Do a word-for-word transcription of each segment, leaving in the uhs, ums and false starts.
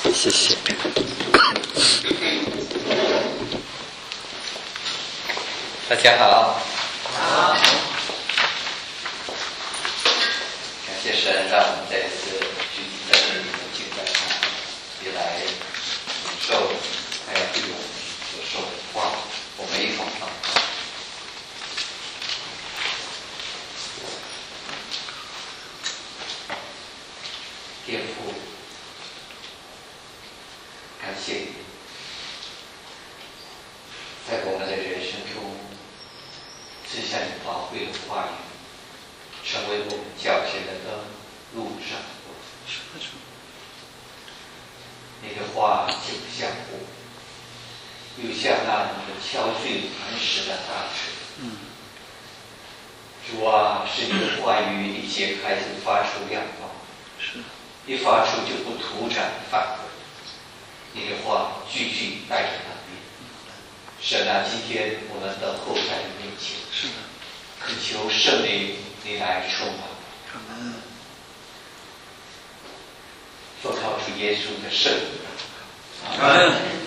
谢谢。大家好。 好。 感谢神让我们再一次聚集在这里的敬拜上，也来领受还有对我们所说的话，我们一同祷告。天父，感谢你，在我们的人生中赐下你宝贵的话语，成为我们脚前的灯，路上的光。你的话就像火，又像那你的敲碎磐石的大锤。 嗯。 主啊，是你的话语一揭开就发出亮光。 是。 一发出就不徒展返回，你的话句句带着能力。神啊，今天我们等候在你面前， 是的， 恳求圣灵你来充满。 阿门。 奉靠主耶稣的圣名。 阿门。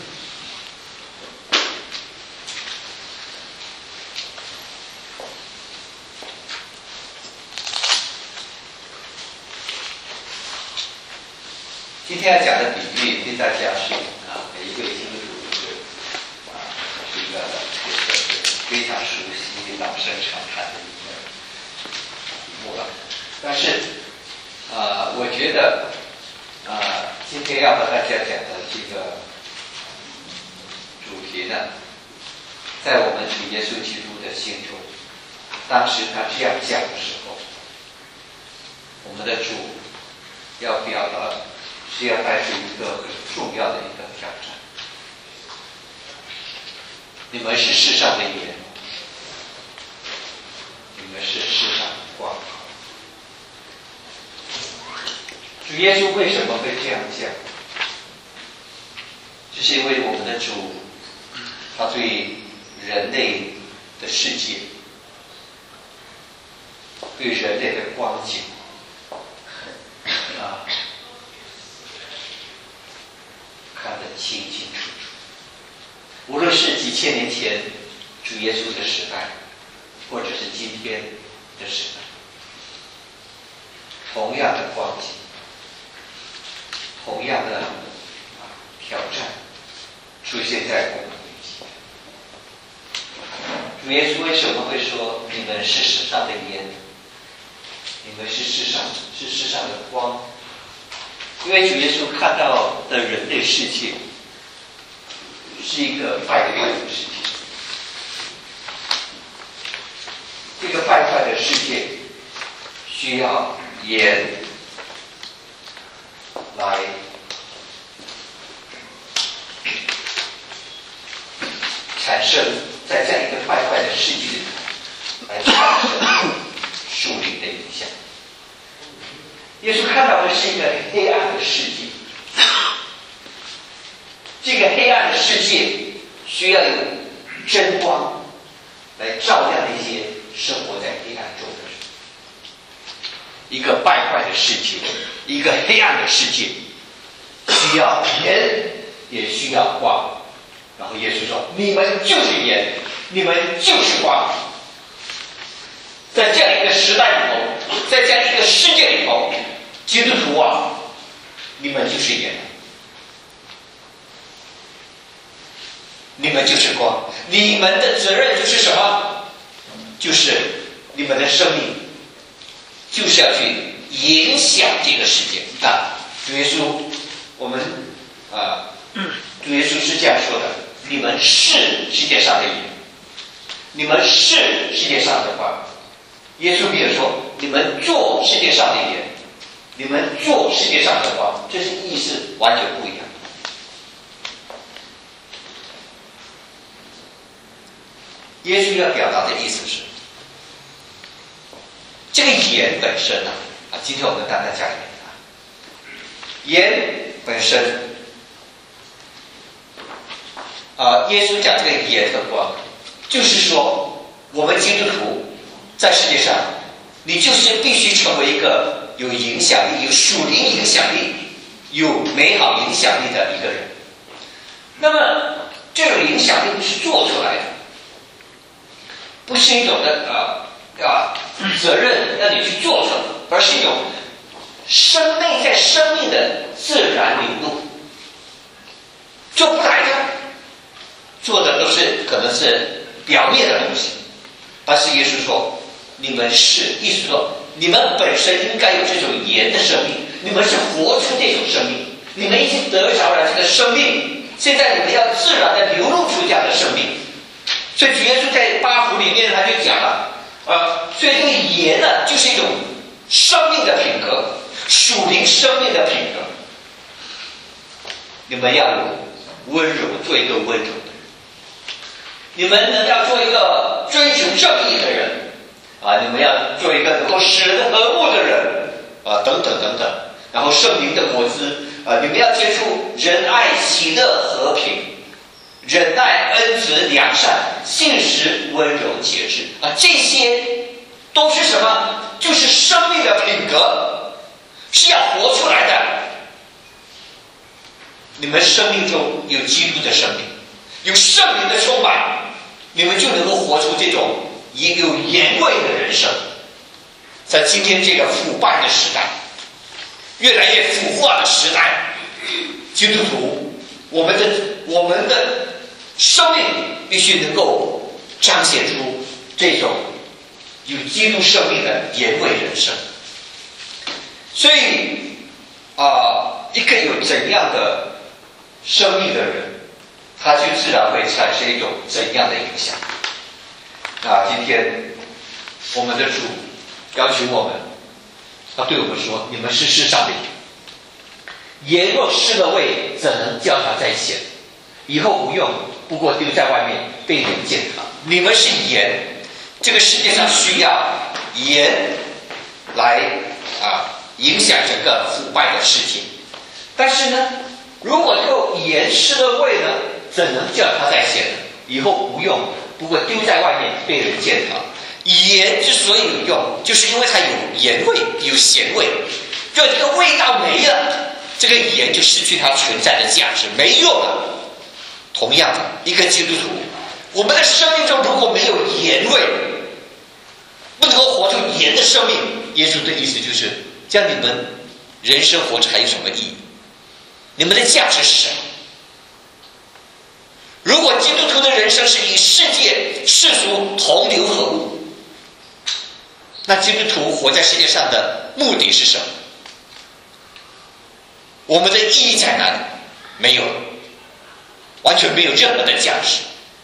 今天要讲的比喻对大家是啊，每一位基督徒都是啊，是一个非常熟悉、老生常谈的一个题目了。但是啊，我觉得啊，今天要和大家讲的这个主题呢，在我们主耶稣基督的心中，当时他这样讲的时候，我们的主要表达。是要带出一个很重要的一个挑战。你们是世上的盐，你们是世上的光。主耶稣为什么会这样讲？这是因为我们的主，他对人类的世界，对人类的光景啊。看得清清楚楚，无论是几千年前主耶稣的时代，或者是今天的时代，同样的光景，同样的、啊、挑战出现在我们面前。主耶稣为什么会说你们是世上的盐，你们是世上是世上的光？因为主耶稣看到的人类世界是一个败坏的世界，这个败坏的世界需要盐来产生，在这样一个败坏的世界里来产生属灵的影响。耶稣看到的是一个黑暗的世界，这个黑暗的世界需要有真光来照亮那些生活在黑暗中的人。一个败坏的世界，一个黑暗的世界，需要盐，也需要光。然后耶稣说：“你们就是盐，你们就是光。”在这样一个时代里头，在这样一个世界里头，基督徒啊，你们就是盐，你们就是光，你们的责任就是什么？就是你们的生命就是要去影响这个世界。啊，主耶稣，我们啊，主耶稣是这样说的：你们是世界上的盐，你们是世界上的光。耶稣也说：你们做世界上的盐，你们做世界上的光，这是意思完全不一样。耶稣要表达的意思是，这个盐本身啊，啊，今天我们单单讲盐啊，盐本身，啊，耶稣讲这个盐的光，就是说，我们基督徒在世界上，你就是必须成为一个有影响力、有属灵影响力有美好影响力的一个人。那么这种影响力不是做出来的，不是一种的啊啊责任让你去做出来，而是一种生命在生命的自然流露，做不来的，做的都是可能是表面的东西。但是耶稣说，你们是，意思说你们本身应该有这种盐的生命，你们是活出这种生命，你们已经得着了这个生命，现在你们要自然的流露出这样的生命。所以主耶稣在八福里面他就讲了，呃，所以这个盐呢，就是一种生命的品格，属灵生命的品格。你们要有温柔，做一个温柔的人；你们呢要做一个追求正义的人啊，你们要做一个能够使人和睦的人啊，等等等等。然后圣灵的果子啊，你们要接触仁爱、喜乐、和平、忍耐、恩慈、良善、信实、温柔、节制啊，这些都是什么？就是生命的品格，是要活出来的。你们生命中有基督的生命，有圣灵的充满，你们就能够活出这种有盐味的人生。在今天这个腐败的时代，越来越腐化的时代，基督徒，我们的我们的生命必须能够彰显出这种有基督生命的盐味人生。所以啊、呃，一个有怎样的生命的人，他就自然会产生一种怎样的影响。啊，今天我们的主要求我们，他对我们说：“你们是世上的盐，盐若失了味，怎能叫它再咸？以后不用，不过丢在外面，被人践踏。你们是盐，这个世界上需要盐来啊影响整个腐败的世界。但是呢，如果这个盐失了味呢，怎能叫它再咸呢？以后不用，不过丢在外面，被人践踏。盐之所以有用，就是因为它有盐味，有咸味。若这个味道没了，这个盐就失去它存在的价值，没用了。同样的，一个基督徒，我们的生命中如果没有盐味，不能够活出盐的生命，耶稣的意思就是，这样你们人生活着还有什么意义？你们的价值是什么？如果基督徒的人生是与世界世俗同流合污，那基督徒活在世界上的目的是什么？我们的意义在哪里？没有，完全没有任何的价值。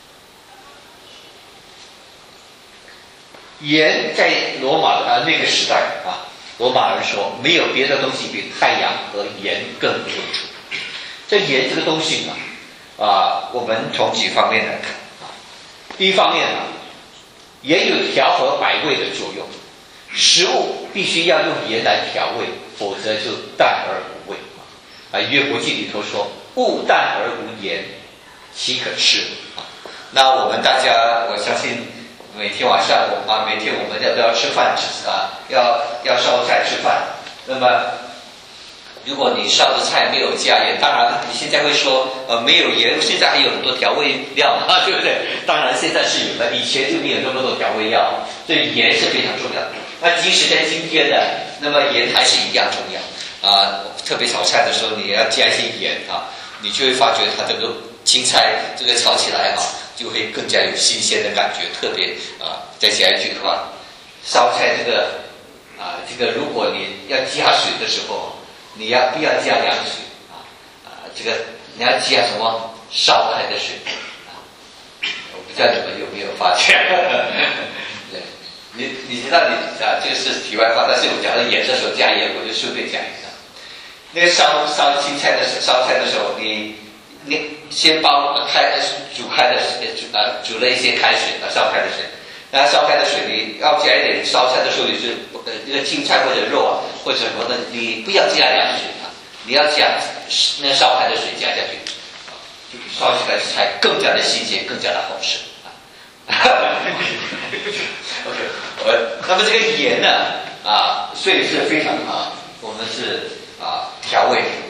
盐在罗马的那个时代啊，罗马人说没有别的东西比太阳和盐更有用处。这盐这个东西呢，啊，我们从几方面来看啊。第一方面呢，盐有调和百味的作用，食物必须要用盐来调味，否则就淡而无味啊。约伯记里头说：“物淡而无盐，岂可吃？”啊，那我们大家，我相信每天晚上我啊，每天我们要都要吃饭啊，要要烧菜吃饭。那么，如果你烧的菜没有加盐，当然你现在会说，呃，没有盐，现在还有很多调味料嘛，对不对？当然现在是有的，以前就没有那么多调味料，所以盐是非常重要的。那即使在今天呢，那么盐还是一样重要啊。特别炒菜的时候，你要加一些盐啊，你就会发觉它这个青菜这个炒起来啊，就会更加有新鲜的感觉。特别啊，再加一句的话，烧菜这个啊，这个如果你要加水的时候，你要不要加凉水啊？啊，这个你要加什么烧开的水啊？我不知道你们有没有发现？对，你你知道你啊，这个是题外话，但是我讲到盐的时候加盐，我就顺便讲一下。那个烧烧青菜的烧菜的时候，你你先煲开煮开的煮啊煮了一些开水啊烧开的水，然后烧开的水你要加一点，烧菜的时候你是呃那个青菜或者肉啊或者什么的，你不要加凉水啊，你要加那烧开的水加下去，就烧起来的菜更加的新鲜，更加的好吃啊。OK， 我那么这个盐呢啊，所以是非常啊，我们是啊调味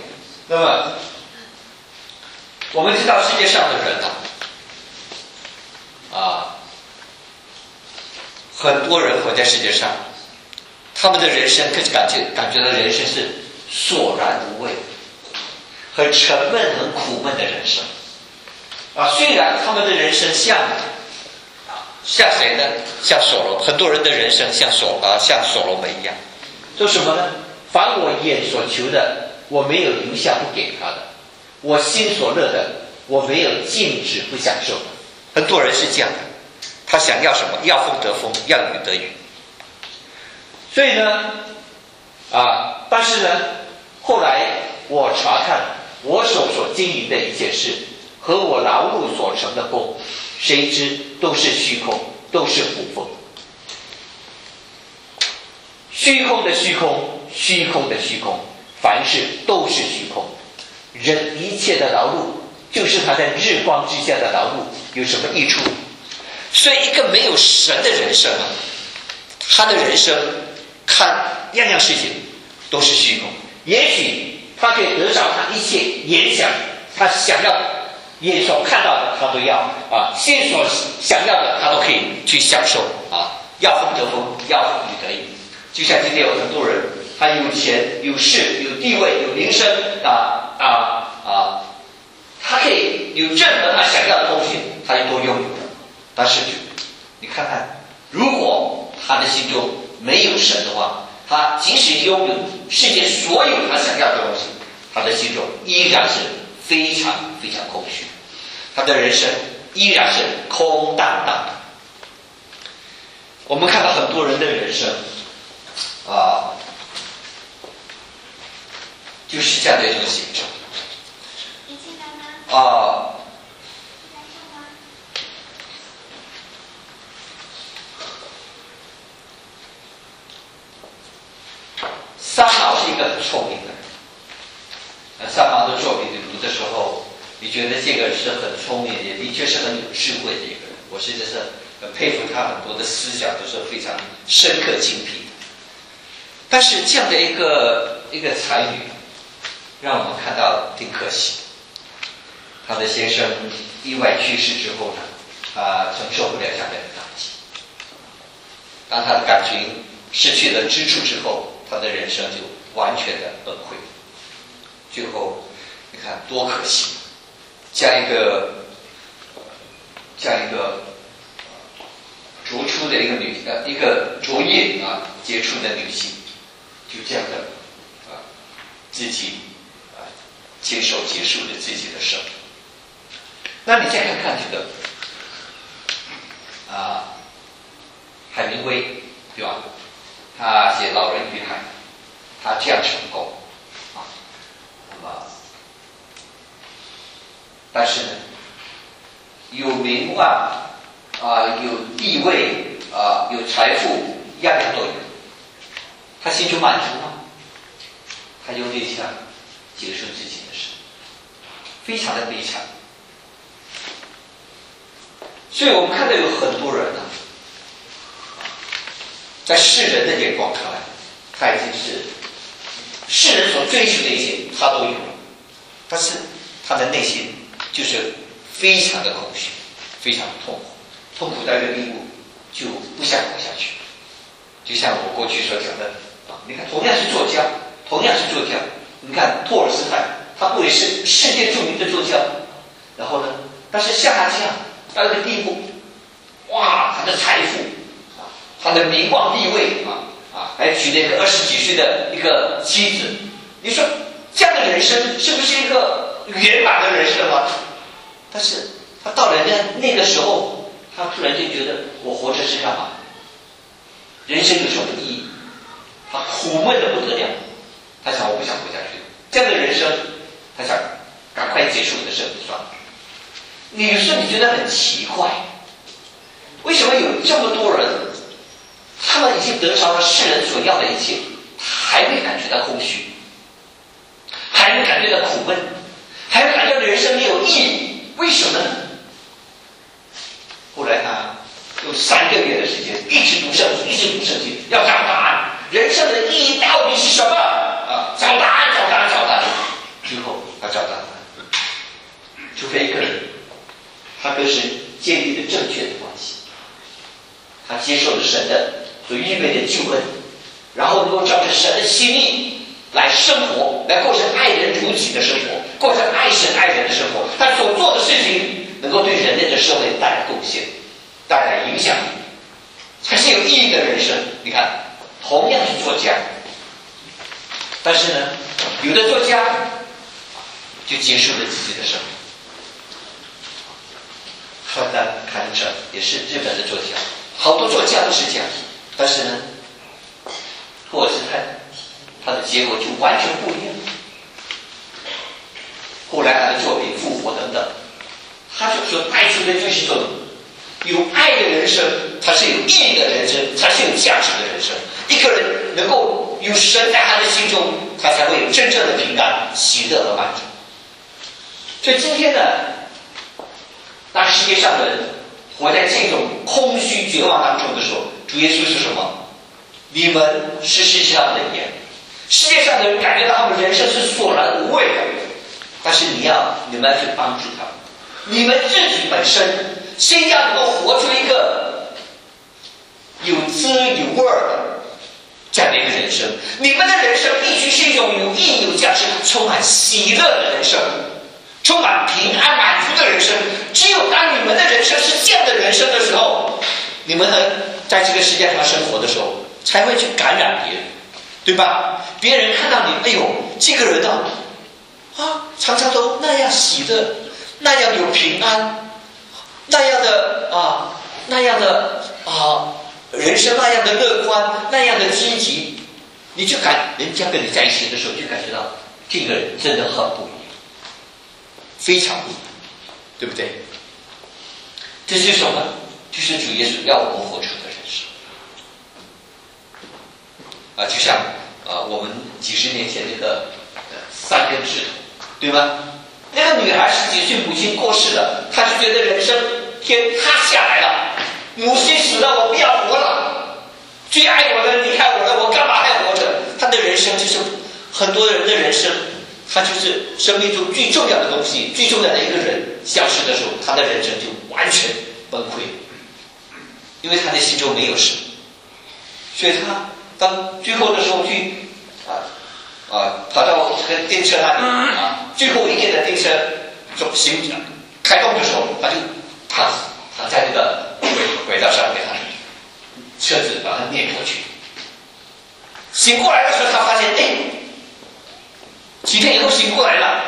那么我们知道世界上的人啊，啊，很多人活在世界上，他们的人生可是感觉感觉到人生是索然无味，很沉闷、很苦闷的人生啊。虽然他们的人生像啊像谁呢？像所罗，很多人的人生像所啊像所罗门一样，说什么呢？凡我眼所求的，我没有留下不给他的；我心所乐的，我没有禁止不享受的。很多人是这样的，他想要什么？要风得风，要雨得雨。所以呢，啊，但是呢，后来我查看我手所经营的一切事和我劳碌所成的功，谁知都是虚空，都是捕风。虚空的虚空，虚空的虚空，凡事都是虚空。人一切的劳碌，就是他在日光之下的劳碌，有什么益处？所以一个没有神的人生啊，他的人生看样样事情都是虚空。也许他可以得着他一切眼想，他想要眼所看到的他都要啊，心所想要的他都可以去享受啊，要风得风，要雨得雨。就像今天有很多人，他有钱、有势、有地位、有名声啊啊啊，他可以有任何他想要的东西，他就都拥有了。但是你看看，如果他的心中没有神的话，他即使拥有世界所有他想要的东西，他的心中依然是非常非常空虚，他的人生依然是空荡荡的。我们看到很多人的人生啊，就是这样的一种形状啊。三毛是一个很聪明的人，三毛的作品你读的时候，你觉得这个人是很聪明，也的确是很有智慧的一个人。我实在是很佩服他，很多的思想都是非常深刻精辟的。但是这样的一个一个才女，让我们看到挺可惜。他的先生意外去世之后呢，他承受不了这样的打击。当他的感情失去了支柱之后，他的人生就完全的崩溃。最后你看多可惜，这样一个这样一个卓出的一个女呃一个卓越啊杰出的女性，就这样的啊自己啊亲手结束了自己的生命。那你再看看这个啊海明威，对吧？他写《老人与海》，他这样成功啊，那么但是呢，有名望啊，有地位啊，有财富，样样都有，他心中满足吗？他用这项结束自己的生命，非常的悲惨。所以我们看到有很多人呢、啊。在世人的眼光看来，他已经是世人所追求的一切，他都有了，但是他的内心就是非常的空虚，非常的痛苦，痛苦到一个地步，就不想活下去。就像我过去所讲的啊，你看，同样是作家，同样是作家，你看托尔斯泰，他不也是世界著名的作家？然后呢，但是像他这样到一个地步，哇，他的财富。他的名望地位啊啊，还娶了一个二十几岁的一个妻子，你说这样的人生是不是一个圆满的人生吗？但是他到了那那个时候，他突然就觉得我活着是干嘛？人生有什么意义？他苦闷的不得了，他想我不想活下去，这样的人生，他想赶快结束我的生命算了。你有时候你觉得很奇怪，为什么有这么多人？他们已经得着了世人所要的一切，还会感觉到空虚，还会感觉到苦闷，还会感觉到人生没有意义。为什么呢？后来他用三个月的时间一直读圣经，一直读圣经，要找答案。人生的意义到底是什么？啊，找答案，找答案，找答案。之后除非一个人他跟神建立了正确的关系，他接受了神的所预备的救恩，然后能够照着神的心意来生活，来过着爱人如己的生活，过着爱神爱人的生活。他所做的事情能够对人类的社会带来贡献，带来影响力，才是有意义的人生。你看，同样是作家，但是呢，有的作家就结束了自己的生命。川端康成也是日本的作家，好多作家都是这样，但是呢，托尔斯泰他的结果就完全不一样。后来他的作品《复活》等等，他就所带出的就是说，有爱的人生才是有意义的人生，才是有价值的人生。一个人能够有神在他的心中，他才会有真正的平安、喜乐和满足。所以今天呢，当世界上的人活在这种空虚绝望当中的时候，主耶稣是什么？你们是世界上的盐。世界上的人感觉到他们人生是索然无味的，但是你要你们要去帮助他们，你们自己本身先要能够活出一个有滋有味的这样的一个人生。你们的人生必须是一种有意义、有价值、充满喜乐的人生，充满平安满足的人生。只有当你们的人生是这样的人生的时候，你们能在这个世界上生活的时候，才会去感染别人，对吧？别人看到你，哎呦，这个人啊，啊，常常都那样喜乐，那样有平安，那样的啊，那样的啊，人生那样的乐观，那样的积极，你就感人家跟你在一起的时候，就感觉到这个人真的很不一样，非常不一样，对不对？这是什么？就是主耶稣要我们活出的人生啊，就像啊，我们几十年前那个三根指头，对吗？那个女孩十几岁，母亲过世了，她就觉得人生天塌下来了，母亲死了，我不要活了，最爱我的离开我了，我干嘛还活着？她的人生就是很多人的人生，他就是生命中最重要的东西，最重要的一个人消失的时候，他的人生就完全崩溃，因为他的心中没有神，所以他当最后的时候去啊啊跑到这个电车那里啊，最后一列的电车走行开动的时候，他就躺躺在这个轨轨道上面，他车子把他碾过去。醒过来的时候，他发现，哎，几天以后醒过来了，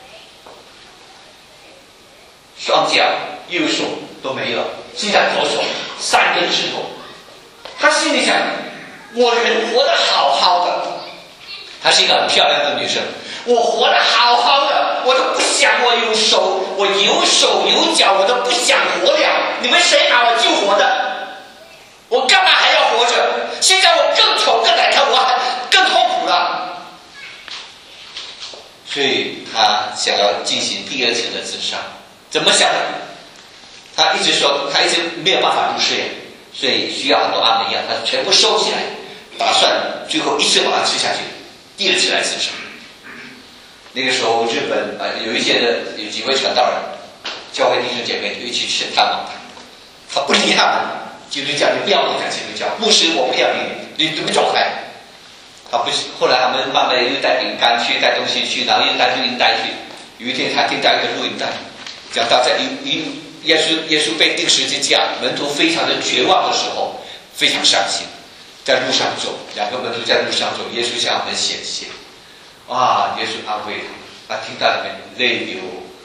双脚、右手都没有，现在左手三根指头。他心里想，我人活得好好的，她是一个很漂亮的女生，我活得好好的，我都不想我有手，我有手有脚，我都不想活了。你们谁把我救活的？我干嘛还要活着？现在我更丑更难看，我还更痛苦了。所以他想要进行第二次的自杀，怎么想的？他一直说他一直没有办法入睡，所以需要很多安眠药，他全部收起来，打算最后一次把它吃下去，第二次来自杀。那个时候日本啊、呃、有一些的有几位传道人，教会弟兄姐妹就一起去探望他，他不理他们，基督教你不要跟我讲基督教，牧师我不要你，你你们走开。他不，后来他们慢慢又带饼干去，带东西去，然后又带录音带去。有一天他听到一个录音带，讲到在一耶稣耶稣被钉十字架，门徒非常的绝望的时候，非常伤心，在路上走，两个门徒在路上走，耶稣向我们显现，哇！耶稣安慰他，他听到里面泪流，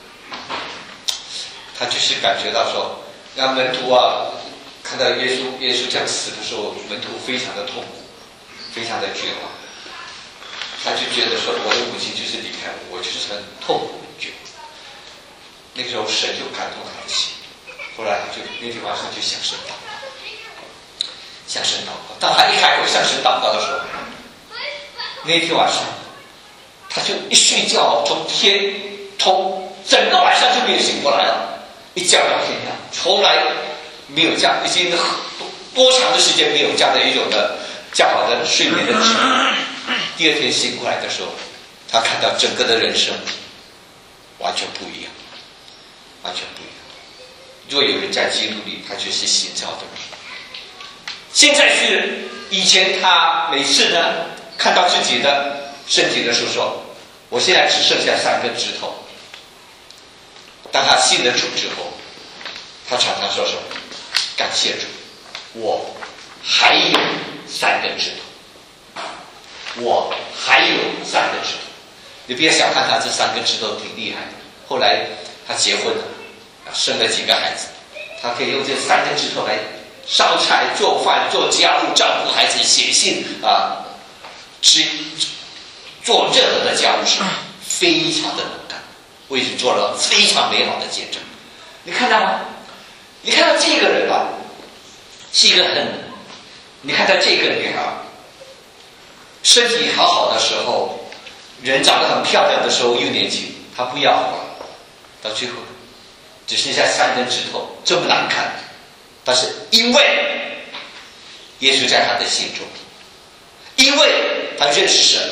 他就是感觉到说，让门徒啊看到耶稣耶稣这样死的时候，门徒非常的痛苦，非常的绝望，他就觉得说，我的母亲就是离开我，我就是很痛苦绝望。那个时候神就感动他的心，后来他就那天晚上就向神祷告，向神祷告。当他一开口向神祷告的时候，那天晚上他就一睡觉，从天从整个晚上就没有醒过来了，一觉到天亮，从来没有这样，已经多长的时间没有这样的一种的较好的睡眠的质量。第二天醒过来的时候，他看到整个的人生完全不一样。 完全不一样。若有人在基督里，他就是新造的人。现在是以前他每次呢看到自己的身体的时候说，我现在只剩下三根指头。当他信了主之后，他常常说什么？感谢主，我还有三根指头，我还有三根指头。你别小看他这三根指头挺厉害的。后来他结婚了，生了几个孩子，他可以用这三根指头来烧菜、做饭、做家务、照顾孩子、写信啊，只做任何的家务事，非常的能干，为主做了非常美好的见证。你看到吗？你看到这个人啊，是一个很，你看到这个女孩，身体好好的时候，人长得很漂亮的时候又年轻，她不要了，到最后只剩下三根指头，这么难看。但是因为耶稣在他的心中，因为他认识神，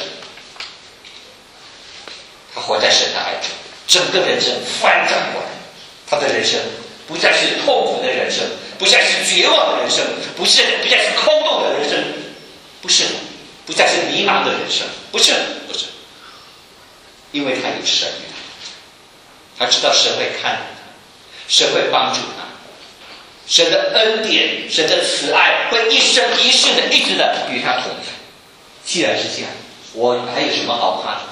他活在神的爱中，整个人生翻转过来。他的人生不再是痛苦的人生，不再是绝望的人生，不是不再是空洞的人生，不是，不再是迷茫的人生，不是，不是，因为他有神，他知道神会看他，神会帮助他。神的恩典，神的慈爱会一生一世的一直的与他同在。既然是这样，我还有什么好怕的？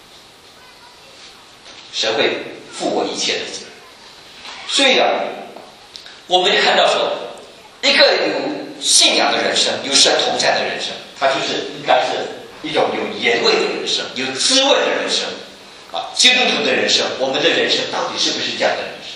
神会负我一切的责任。所以啊，我们看到说，一个有信仰的人生，有神同在的人生，他就是应该是一种有盐味的人生，有滋味的人生啊。基督徒的人生，我们的人生到底是不是这样的人生？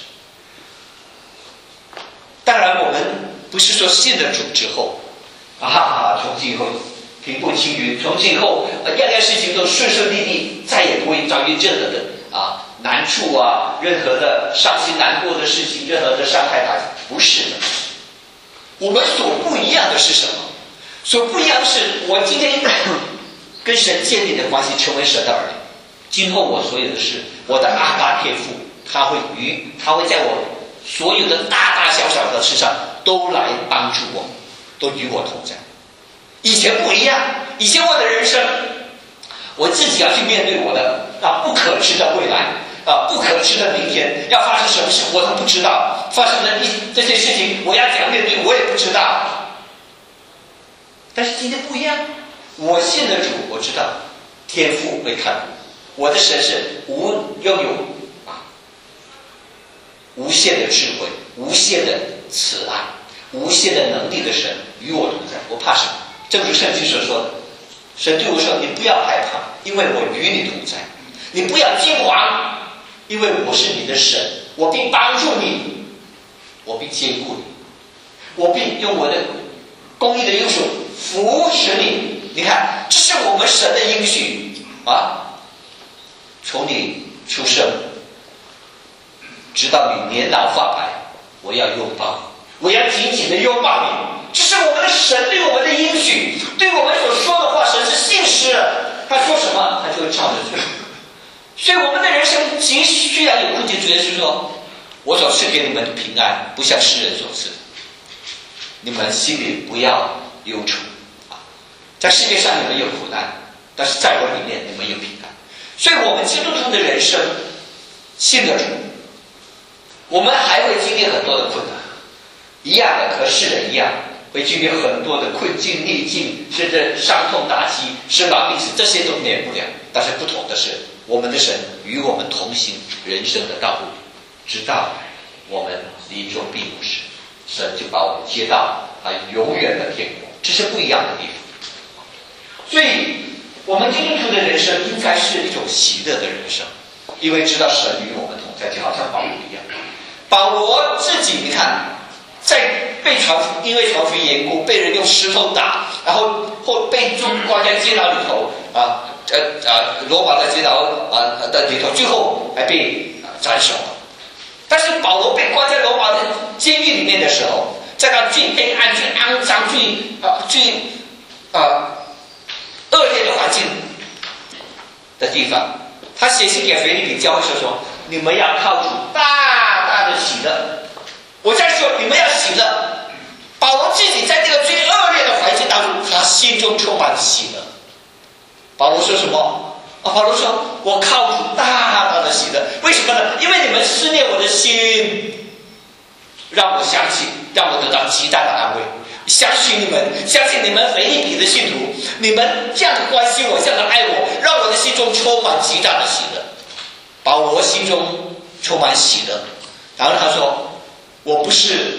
当然，我们不是说信了主之后，啊，从今以后平步青云，从今以后样样事情都顺顺利利，再也不会遭遇任何的啊难处啊，任何的伤心难过的事情，任何的伤害他，不是的。我们所不一样的是什么？所不一样的是，我今天跟神建立的关系，成为神的儿女。今后我所有的事，我的阿爸天父，他会与他会在我所有的大大小小的事上都来帮助我，都与我同在。以前不一样，以前我的人生，我自己要去面对我的啊不可知的未来啊不可知的明天要发生什么事，我都不知道。发生的这些事情，我要怎样面对，我也不知道。但是今天不一样，我信的主，我知道天父会看我，我的神是无拥有啊无限的智慧、无限的慈爱、无限的能力的神与我同在，我怕什么？正如圣经所说的，神对我说：“你不要害怕，因为我与你同在；你不要惊惶，因为我是你的神，我必帮助你，我必坚固你，我必用我的公义的右手扶持你。”你看，这是我们神的应许啊！从你出生直到你年老发白，我要拥抱你，我要紧紧的拥抱你。这是我们的神对我们的应许，对我们所说的话，神是信实的。他说什么，他就会照着做。所以我们的人生急需要有困境，主耶稣说：“我所赐给你们的平安，不像世人所赐的。你们心里不要忧愁啊！在世界上你们有苦难，但是在我里面你们有平安。”所以，我们基督徒的人生，信的主，我们还会经历很多的困难，一样的和世人一样。会经历很多的困境、逆境，甚至伤痛、打击、生老病死，这些都免不了。但是不同的是，我们的神与我们同行人生的道路，直到我们临终闭目时，神就把我们接到他永远的天国，这是不一样的地方。所以，我们基督徒的人生应该是一种喜乐的人生，因为知道神与我们同在，就好像保罗一样。保罗自己，你看。在被传因为传福音缘故，被人用石头打，然后或被抓关在监牢里头啊，呃呃，罗马的监牢啊的里头，最后还被斩首了。但是保罗被关在罗马的监狱里面的时候，在那最黑暗、最肮脏、最啊最啊恶劣的环境的地方，他写信给腓立比教会说：“说你们要靠主大大的喜乐。我再说，你们要喜乐。保罗自己在这个最恶劣的环境当中，他心中充满喜乐。保罗说什么？啊，保罗说：“我靠主大大的喜乐。”为什么呢？因为你们思念我的心，让我相信，让我得到极大的安慰。相信你们，相信你们腓立比的信徒，你们这样的关心我，这样的爱我，让我的心中充满极大的喜乐。保罗心中充满喜乐，然后他说：“我不是。”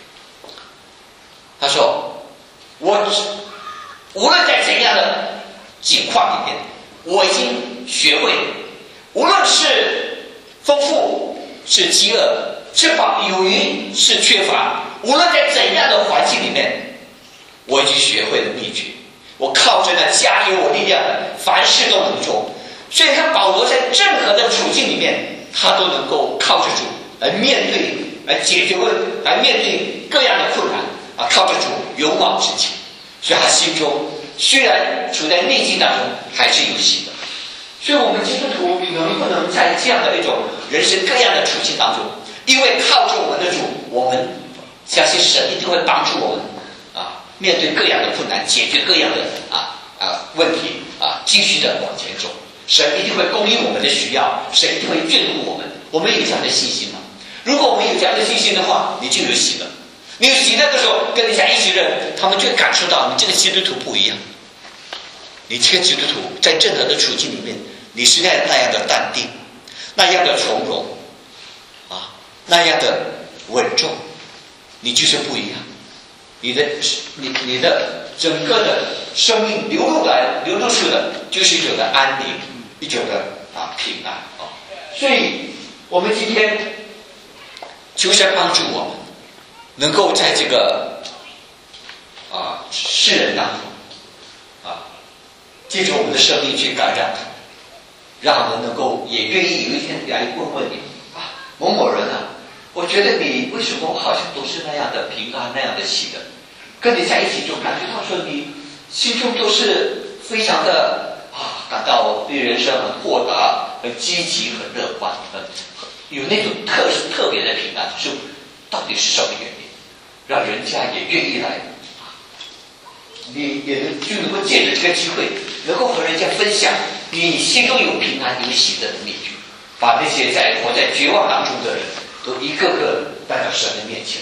他说：“我无论在怎样的境况里面，我已经学会，无论是丰富，是饥饿，是饱有余，是缺乏，无论在怎样的环境里面，我已经学会了秘诀。我靠着那加给我力量的，凡事都能做。”所以看保罗在任何的处境里面，他都能够靠着主来面对、来解决问题，来面对各样的困难啊，靠着主勇往直前。所以他心中虽然处在逆境当中，还是有喜的。所以我们基督徒能不能在这样的一种人生各样的处境当中，因为靠着我们的主，我们相信神一定会帮助我们啊，面对各样的困难，解决各样的啊啊问题啊，继续的往前走。神一定会供应我们的需要，神一定会眷顾我们。我们有这样的信心吗？如果我们有这样的信心的话，你就有喜乐。你有喜乐的时候，跟人家一起人，他们就会感受到你这个基督徒不一样。你这个基督徒在任何的处境里面，你是那那样的淡定，那样的从容，啊，那样的稳重，你就是不一样。你的你你的整个的生命流露来流露出的，就是一种的安宁，一种的啊平安啊。所以，我们今天求神帮助我们，能够在这个啊世人当中啊，借着我们的生命去感染他，让我们能够也愿意有一天来问问你啊，某某人啊，我觉得你为什么好像都是那样的平安，那样的喜乐，跟你在一起就感觉到说你心中都是非常的啊，感到对人生很豁达、很积极、很乐观，很有那种特特别的平安。是到底是什么原因，让人家也愿意来？你也能就能够借着这个机会，能够和人家分享你心中有平安、有喜乐的秘诀，把那些在活在绝望当中的人，都一个个带到神的面前。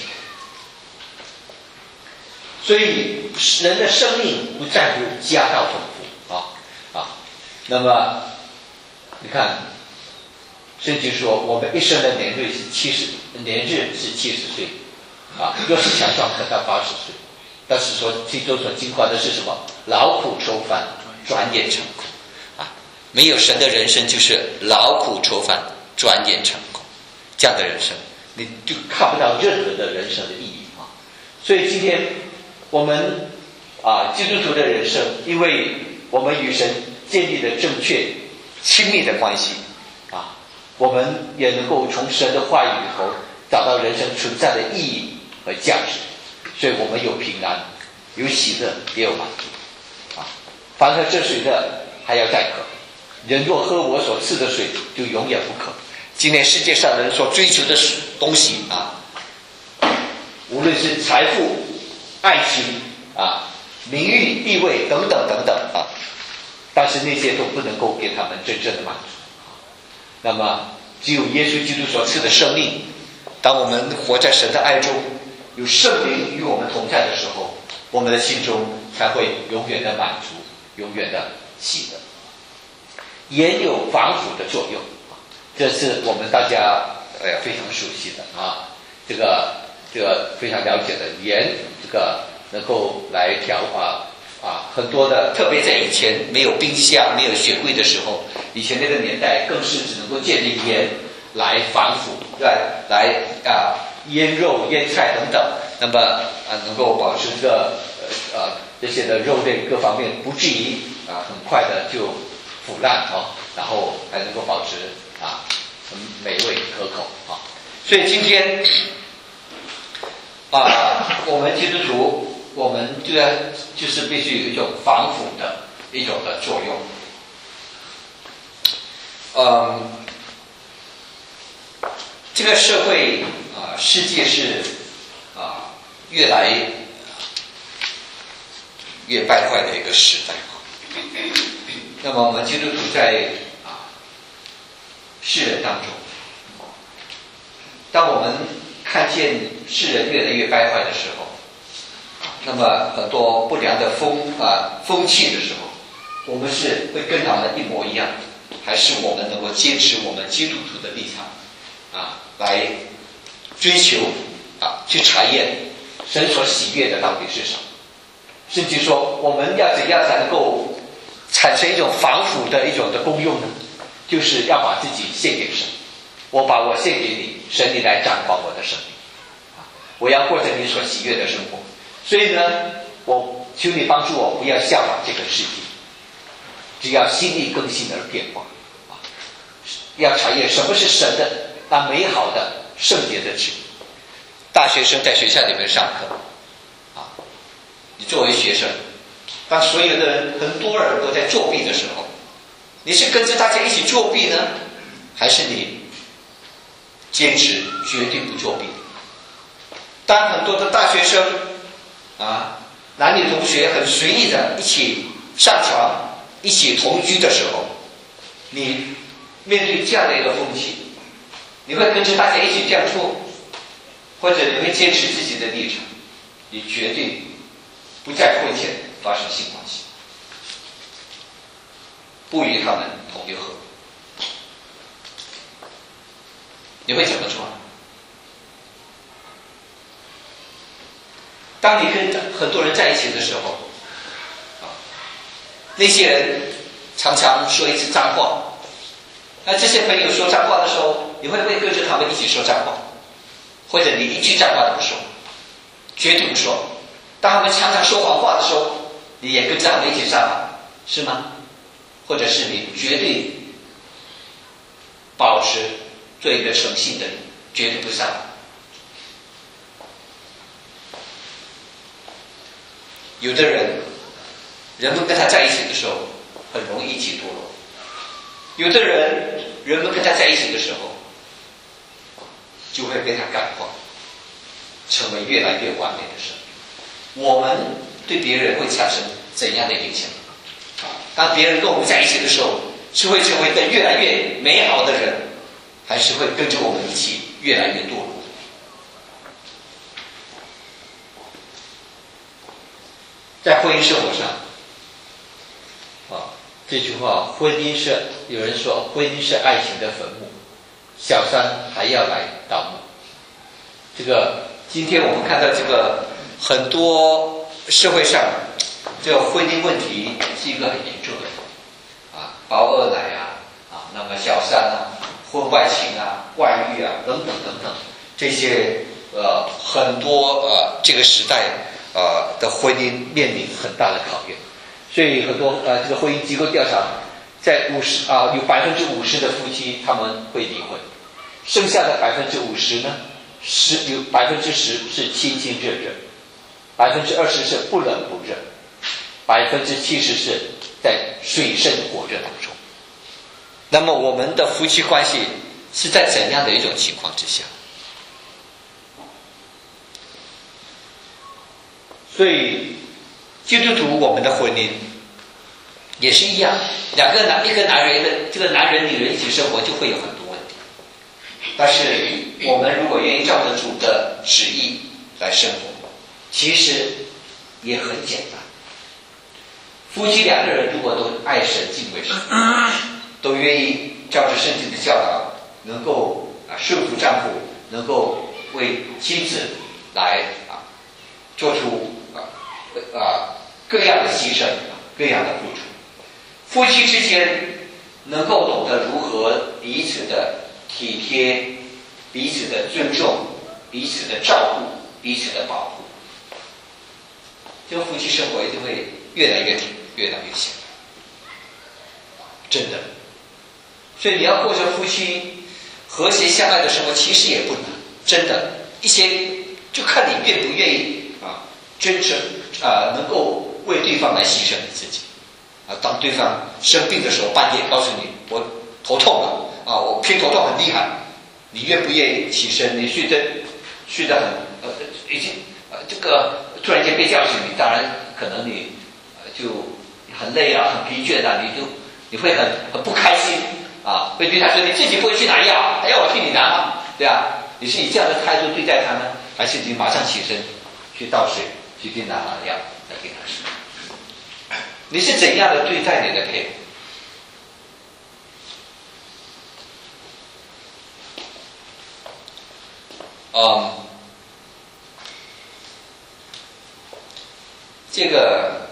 所以人的生命不在乎家道丰富啊啊。那么你看，圣经说我们一生的年日是七十，年日是七十岁啊，若是强壮可到八十岁。但是说其中所经过的是什么？劳苦愁烦，转眼成空啊！没有神的人生就是劳苦愁烦，转眼成空，这样的人生你就看不到任何的人生的意义啊！所以今天我们啊基督徒的人生，因为我们与神建立了正确亲密的关系啊，我们也能够从神的话语里头找到人生存在的意义和价值。所以我们有平安，有喜乐，也有满足啊！凡喝这水的还要再渴，人若喝我所赐的水，就永远不渴。今天世界上人所追求的东西啊，无论是财富、爱情啊、名誉、地位等等等等啊，但是那些都不能够给他们真正的满足。那么，只有耶稣基督所赐的生命，当我们活在神的爱中，有圣灵与我们同在的时候，我们的心中才会永远的满足，永远的喜乐。盐有防腐的作用，这是我们大家呃非常熟悉的啊，这个这个非常了解的盐，这个能够来调啊啊很多的，特别在以前没有冰箱、没有雪柜的时候，以前那个年代更是只能够借着盐来防腐，来来啊。腌肉、腌菜等等，那么啊，能够保持这个呃呃这些的肉类各方面不至于啊很快的就腐烂啊，然后还能够保持啊很美味可口啊。所以今天啊，我们基督徒，我们就要就是必须有一种防腐的一种的作用。嗯，这个社会。 世界是啊越来越败坏的一个时代。那么我们基督徒在啊世人当中，当我们看见世人越来越败坏的时候，那么很多不良的风啊风气的时候，我们是会跟他们一模一样，还是我们能够坚持我们基督徒的立场啊，来追求啊，去查验神所喜悦的到底是什么？甚至说，我们要怎样才能够产生一种防腐的一种的功用呢？就是要把自己献给神，我把我献给你，神你来掌管我的生命，我要过着你所喜悦的生活。所以呢，我求你帮助我，不要效仿这个世界，只要心意更新而变化，要查验什么是神的那美好的圣洁的旨意。大学生在学校里面上课啊，你作为学生，当所有的人很多人都在作弊的时候，你是跟着大家一起作弊呢，还是你坚持绝对不作弊？当很多的大学生啊，男女同学很随意的一起上床一起同居的时候，你面对这样的一个风气，你会跟着大家一起这样做，或者你会坚持自己的立场，你决定不在婚前发生性关系，不与他们同流合污，你会怎么做？当你跟很多人在一起的时候，啊，那些人常常说一次脏话，那这些朋友说脏话的时候，你会不会跟着他们一起说脏话？或者你一句脏话都不说，绝对不说。当他们常常说谎话的时候，你也跟着他们一起撒谎，是吗？或者是你绝对保持做一个诚信的人，绝对不撒谎。有的人，人们跟他在一起的时候，很容易一起堕落；有的人，人们跟他在一起的时候，就会被他感化，成为越来越完美的生命。我们对别人会产生怎样的影响？当别人跟我们在一起的时候，是会成为一个越来越美好的人，还是会跟着我们一起越来越堕落？在婚姻生活上，啊，这句话，婚姻是有人说，婚姻是爱情的坟墓，小三还要来盗墓。这个今天我们看到这个很多社会上这个婚姻问题是一个很严重的啊，包二奶啊，啊，那么小三啊，婚外情啊，外遇啊，等等等等，这些呃很多呃这个时代呃的婚姻面临很大的考验，所以很多呃这个婚姻机构调查，在五十啊有百分之五十的夫妻他们会离婚，剩下的百分之五十呢，是有百分之十是亲亲热热，百分之二十是不冷不热，百分之七十是在水深火热当中。那么我们的夫妻关系是在怎样的一种情况之下？所以基督徒我们的婚姻也是一样，两个男一个男人一个这个男人女人一起生活就会有很多问题，但是我们如果愿意照着主的旨意来生活，其实也很简单。夫妻两个人如果都爱神敬畏神，都愿意照着圣经的教导，能够啊顺服丈夫，能够为妻子来啊做出啊啊各样的牺牲，各样的付出。夫妻之间能够懂得如何彼此的体贴，彼此的尊重，彼此的照顾，彼此的保护，这个夫妻生活一定会越来越越来越幸福，真的。所以你要过着夫妻和谐相爱的生活，其实也不难，真的。一些就看你愿不愿意啊，真正啊能够为对方来牺牲你自己啊。当对方生病的时候，半夜告诉你我头痛了啊，我偏头痛很厉害，你愿不愿意起身？你睡在睡得很呃已经呃这个突然间被叫醒，你当然可能你呃就很累啊，很疲倦啊，你就你会很很不开心啊，会对他说你自己不会去拿药，还要我替你拿吗？对啊，你是以这样的态度对待他呢，还是你马上起身去倒水去给他拿药来给他吃？你是怎样的对待你的配偶？嗯，这个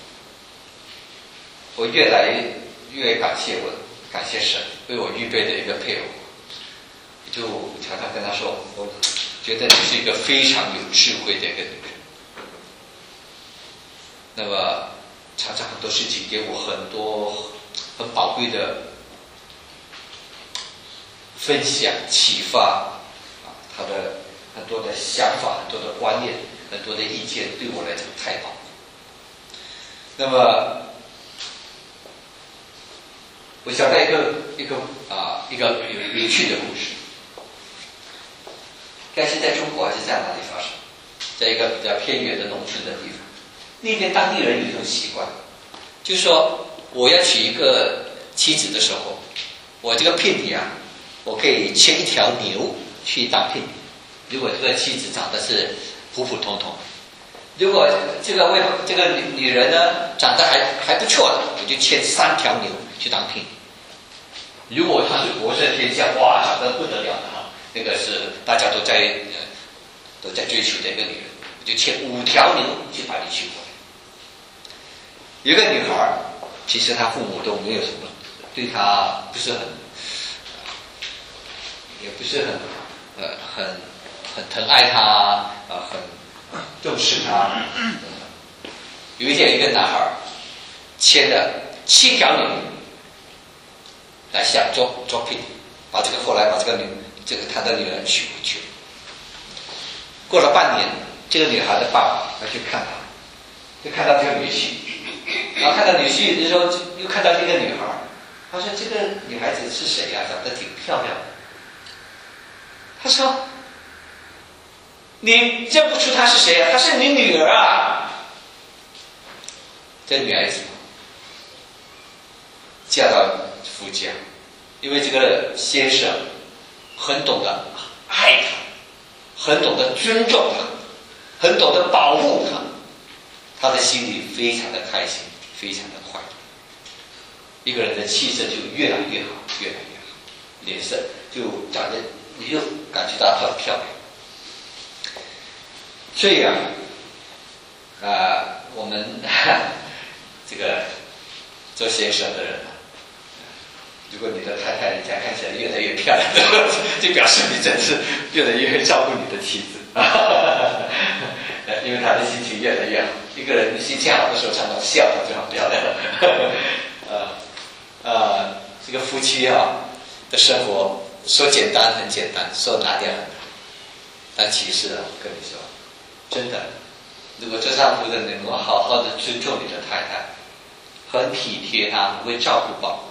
我越来越感谢我，感谢神为我预备的一个配偶。就常常跟他说，我觉得你是一个非常有智慧的一个女人。那么常常很多事情给我很多很宝贵的分享、启发啊，他的很多的想法、很多的观念、很多的意见，对我来讲太宝贵。那么，我想到一个一个啊一个有有趣的故事，该是在中国还是在哪里发生？在一个比较偏远的农村的地方，那边当地人有一种习惯，就是说我要娶一个妻子的时候，我这个聘礼啊，我可以牵一条牛去当聘礼。如果这个妻子长得是普普通通，如果这个为这个女女人呢长得还还不错的，我就牵三条牛去当聘礼。如果她是国色天香，哇，长得不得了的哈，那个是大家都在呃都在追求的一个女人，我就牵五条牛去把你娶回来。有一个女孩，其实她父母都没有什么，对她不是很，也不是很呃很很疼爱她啊、呃，很重视她。有一天，一个男孩牵了七条牛来向做做聘，把这个后来把这个女这个他的女儿娶回去。过了半年，这个女孩的爸爸要去看她，就看到这个女婿，然后看到女婿的时候，又看到这个女孩，他说：“这个女孩子是谁呀、啊？长得挺漂亮的。”他说：“你认不出她是谁啊？她是你女儿啊！”这女孩子嫁到夫家，因为这个先生很懂得爱她，很懂得尊重她，很懂得保护她，她的心里非常的开心，非常的快乐。一个人的气色就越来越好，越来越好，脸色就长得，你就感觉到她很漂亮。所以啊，啊、呃，我们这个做先生的人啊，如果你的太太人家看起来越来越漂亮，就表示你真是越来越会照顾你的妻子，因为他的心情越来越好。一个人心情好的时候，常常笑，他就很漂亮。呃呃，这个夫妻啊的生活说简单很简单，说难点很难，但其实啊，我跟你说，真的，如果做丈夫的能够好好的尊重你的太太，很体贴她，会照顾保护。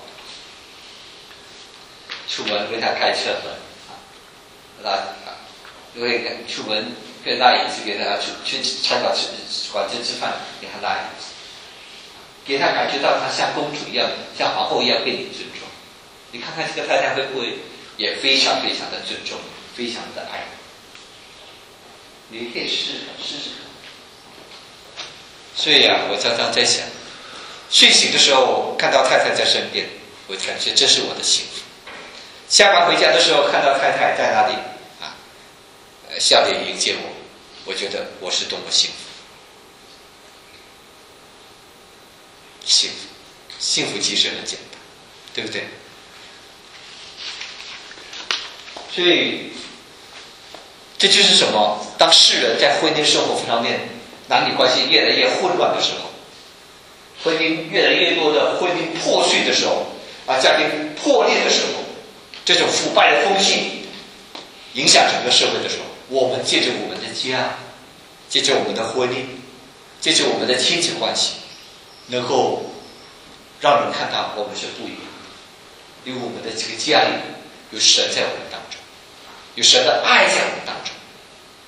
出门为他开车门，拉啊，因为出门跟拉椅子给他去去餐馆吃馆子吃饭，给他拉椅子，给他感觉到他像公主一样，像皇后一样被你尊重。你看看这个太太会不会也非常非常的尊重，非常的爱你？你可以试试试看。所以啊，我常常在想，睡醒的时候看到太太在身边，我感觉这是我的幸福。下班回家的时候，看到太太在那里啊，呃，笑脸迎接我，我觉得我是多么幸福，幸福，幸福其实很简单，对不对？所以，这就是什么？当世人在婚姻生活方面男女关系越来越混乱的时候，婚姻越来越多的婚姻破碎的时候，啊，家庭破裂的时候。这种腐败的风气影响整个社会的时候，我们借着我们的家，借着我们的婚姻，借着我们的亲子关系，能够让人看到我们是不一样的，因为我们的这个家里有神在我们当中，有神的爱在我们当中，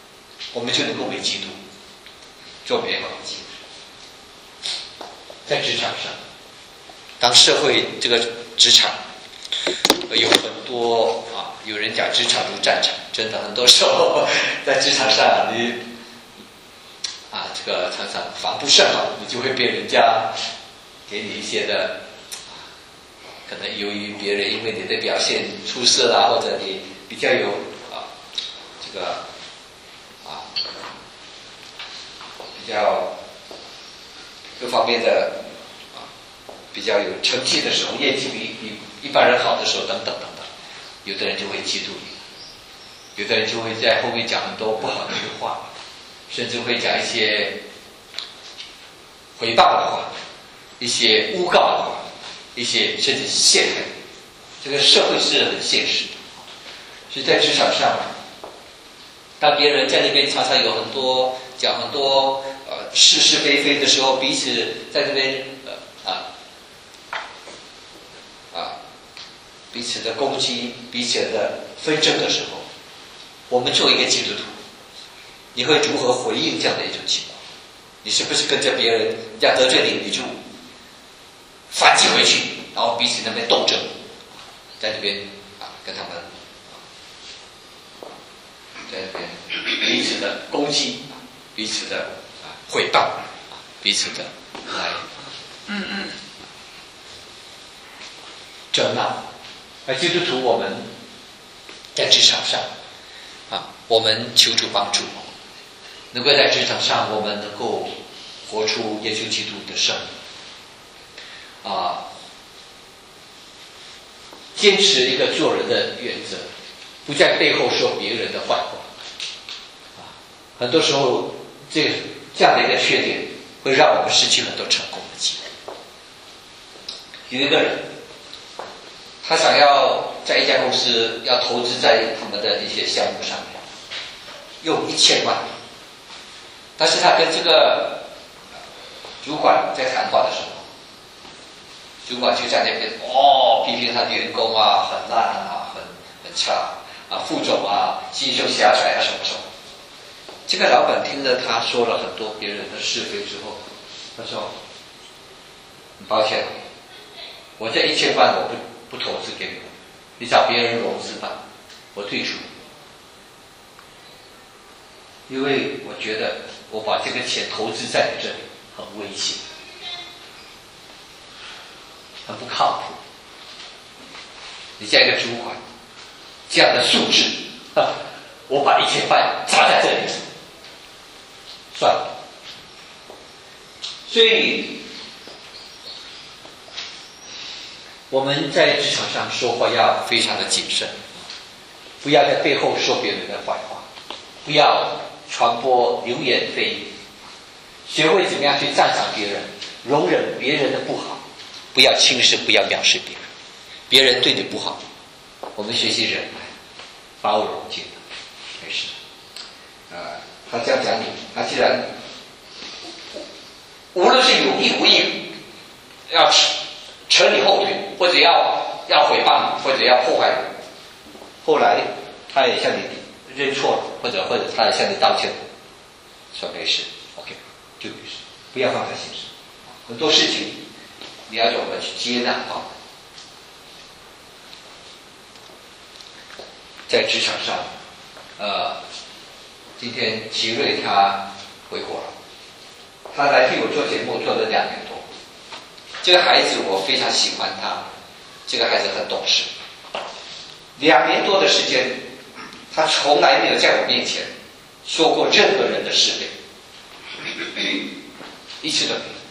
我们就能够为基督做美好的见证。在职场上，当社会这个职场有很多啊，有人讲职场如战场，真的很多时候在职场上你啊这个常常防不胜防，你就会被人家给你一些的，可能由于别人因为你的表现出色啦，或者你比较有啊这个啊比较各方面的啊比较有成绩的时候，业绩比比一般人好的时候，等等等等，有的人就会嫉妒你，有的人就会在后面讲很多不好的话，甚至会讲一些诽谤的话，一些诬告的话，一些甚至陷害。这个社会是很现实的，所以在职场上，当别人在那边常常有很多讲很多呃是是非非的时候，彼此在那边呃啊啊彼此的攻击、彼此的纷争的时候，我们作为一个基督徒，你会如何回应这样的一种情况？你是不是跟着别人，人家得罪你，你就反击回去，然后彼此那边斗争，在这边啊跟他们在这边彼此的攻击，彼此的啊诽谤，彼此的来嗯嗯争闹。而基督徒我们在职场上啊，我们求主帮助，能够在职场上我们能够活出耶稣基督的生命啊，坚持一个做人的原则，不在背后说别人的坏话啊。很多时候这这样的一个缺点会让我们失去很多成功的机会。有一个人他想要在一家公司要投资在他们的一些项目上面，用一千万，但是他跟这个主管在谈话的时候，主管就在那边哦批评他的员工啊，很烂啊，很很差啊，副总啊，心胸狭窄啊，什么什么。这个老板听了他说了很多别人的是非之后，他说：“很抱歉，我这一千万我不不投资给你，你找别人融资吧，我退出。因为我觉得我把这个钱投资在你这里很危险，很不靠谱。你这样一个主管，这样的素质，我把一千万砸在这里，算了。”所以我们在职场上说话要非常的谨慎，不要在背后说别人的坏话，不要传播流言蜚语，学会怎么样去赞赏别人，容忍别人的不好，不要轻视，不要藐视别人。别人对你不好，我们学习忍耐、包容、接纳，没事。呃，他这样讲你，他既然无论是有意无意要扯扯你后腿，或者要要诽谤你，或者要破坏你，后来他也向你认错了，或者或者他也向你道歉，说没事 ，OK， 就没事，不要放在心上。很多事情你要懂得去接纳放。在职场上，呃，今天奇瑞他回国了，他来替我做节目做了两年多。这个孩子我非常喜欢他，这个孩子很懂事。两年多的时间，他从来没有在我面前说过任何人的是非，一次都没有，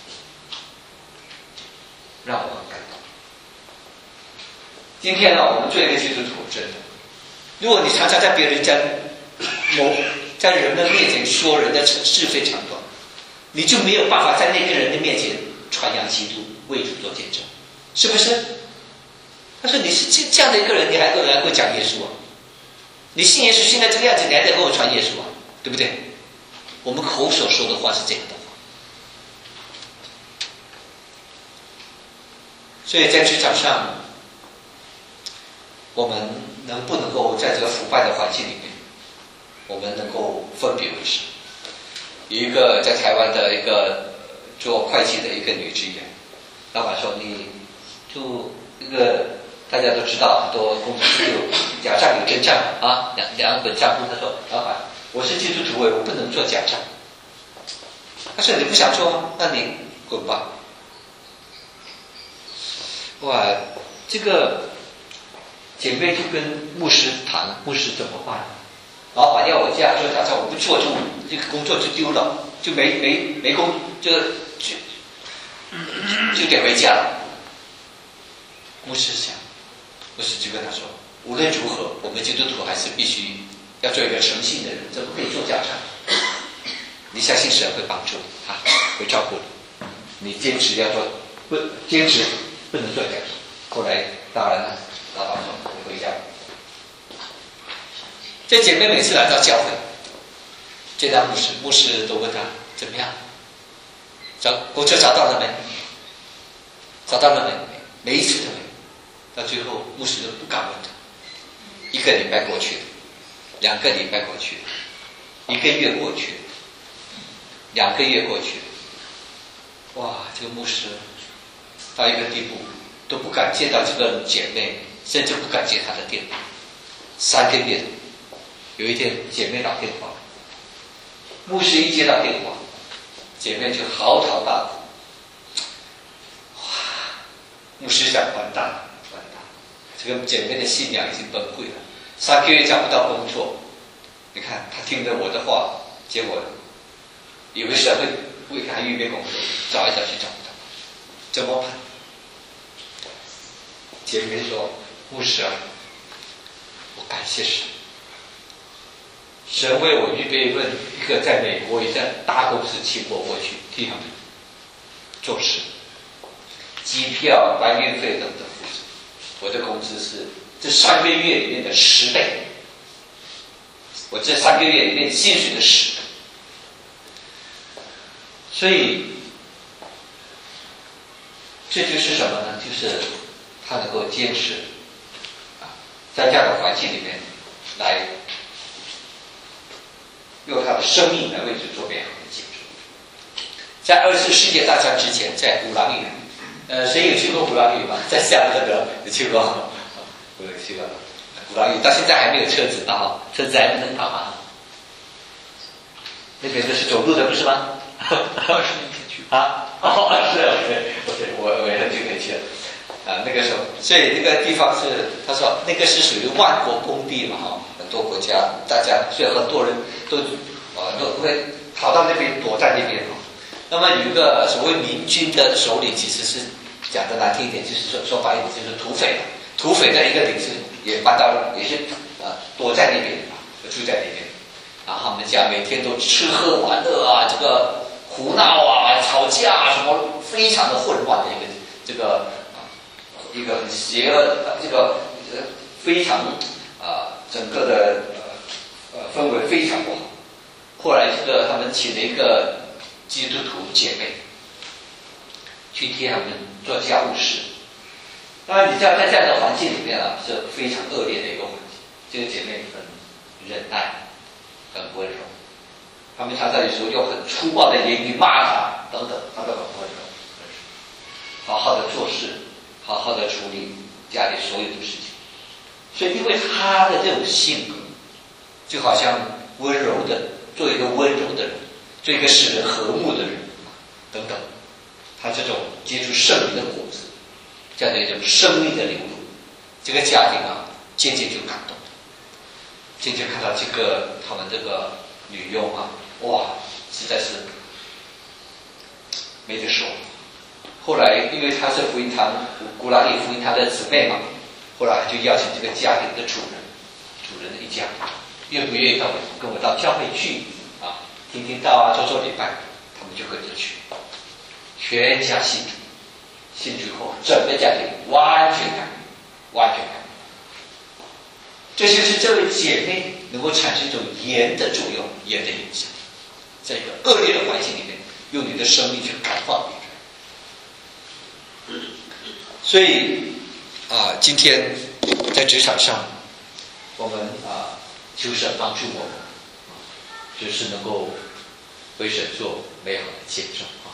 让我很感动。今天呢，我们做一个基督徒，真的，如果你常常在别人家某在人的面前说人的是非长短，你就没有办法在那个人的面前传扬基督，为主做见证，是不是？他说你是这这样的一个人，你还跟人会讲耶稣啊？你信耶稣信在这个样子，你还在跟我传耶稣啊？对不对？我们口所说的话是这样的话。所以在职场上，我们能不能够在这个腐败的环境里面， 我们能够分别为圣。有一个在台湾的一个做会计的一个女职员，老板说：“你就那个大家都知道，很多公司有假账有真账啊，两两本账簿。”他说：“老板，我是基督徒，我不能做假账。”他说：“你不想做吗？那你滚吧。”哇，这个姐妹就跟牧师谈，牧师怎么办？老板要我这样做假账，我不做就这个工作就丢了，就没没没工就就就得回家了。牧师想，牧师就跟他说，无论如何，我们基督徒还是必须要做一个诚信的人，这不可以做假账。你相信神会帮助你，啊，会照顾你。你坚持要做，不坚持不能做假账。后来当然了，老板说我回家。这姐妹每次来到教会，见到牧师，牧师都问她怎么样，找工作找到了没？找到了没？每一次都没。到最后，牧师都不敢问她。一个礼拜过去了，两个礼拜过去了，一个月过去了，两个月过去了。哇，这个牧师到一个地步都不敢见到这个姐妹，甚至不敢接她的电话。三个月。有一天，姐妹打电话，牧师一接到电话，姐妹就嚎啕大哭。哇！牧师想完蛋，完蛋！这个姐妹的信仰已经崩溃了，三个月找不到工作。你看，她听了我的话，结果有的时候会为她预备工作，找一找去找不到，怎么办？姐妹说：“牧师啊，我感谢神。”神为我预备一份一个在美国一家大公司请我过去替他们做事，机票、搬运费等等负责。我的工资是这三个月里面的十倍，我这三个月里面薪水的十倍。所以这就是什么呢？就是他能够坚持啊，在这样的环境里面来。用他的生命来为主做美好的见证。在二次世界大战之前，在鼓浪屿，呃，谁有去过鼓浪屿吗？在厦门的有去过，我有去过。鼓浪屿到现在还没有车子啊，车子还不能跑啊。那边都是走路的，不是吗？ 二十年前去啊，哦，是，OK，我我很久没去了。啊，那个时候，所以那个地方是，他说那个是属于万国公地嘛，哈，很多国家，大家，所以很多人都啊都会跑到那边躲在那边哈。那么有一个所谓民军的首领，其实是讲的难听一点，就是说说白一点，就是土匪，土匪的一个领袖也搬到了，也是啊躲在那边啊，住在那边，然后他们家每天都吃喝玩乐啊，这个胡闹啊、吵架啊，什么非常的混乱的一个这个。一个很邪恶的这个呃非常啊、呃、整个的呃呃氛围非常不好。后来这个他们请了一个基督徒姐妹去替他们做家务事。当然，你知道在这样的环境里面啊是非常恶劣的一个环境。这个姐妹很忍耐，很温柔。他们常常有时候用很粗暴的言语骂她等等，她都很温柔，好好的做事。好好的处理家里所有的事情，所以因为他的这种性格，就好像温柔的，做一个温柔的人，做一个使人和睦的人，等等，他这种结出圣灵的果子，这样的一种生命的流露，这个家庭啊，渐渐就感动，渐渐看到这个他们这个女佣啊，哇，实在是没得说。后来，因为他是福音堂鼓浪屿福音堂的姊妹嘛，后来就邀请这个家庭的主人，主人的一家，愿不愿意到跟我到教会去啊，听听道啊，做做礼拜，他们就跟着去，全家信主，信主后，整个家庭完全改变，完全改变。这就是这位姐妹能够产生一种盐的作用，盐的影响，在一个恶劣的环境里面，用你的生命去感化别人。所以啊，今天在职场上，我们啊，求神帮助我们， 就是能够为神做美好的见证啊。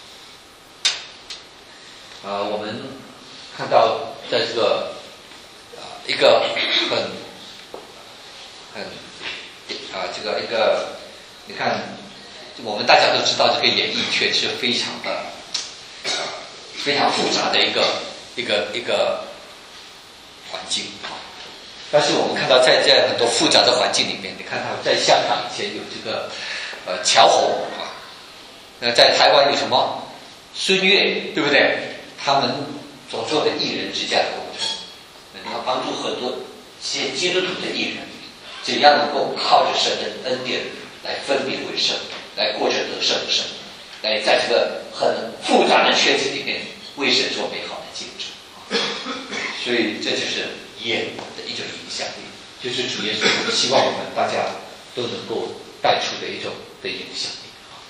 啊，我们看到在这个啊一个很很啊这个一个，你看，我们大家都知道这个演艺圈是非常的非常复杂的一个一个一个环境啊。但是我们看到在在很多复杂的环境里面，你看他在香港以前有这个呃乔红啊，那在台湾有什么孙越，对不对？他们所做的艺人之家的工作，能够帮助很多些基督徒的艺人，怎样能够靠着神的恩典来分别为圣，来过着得胜的生命，来在这个很复杂的圈子里面为神做美好的见证。所以这就是演的一种影响力，就是主耶稣希望我们大家都能够带出的一种的影响力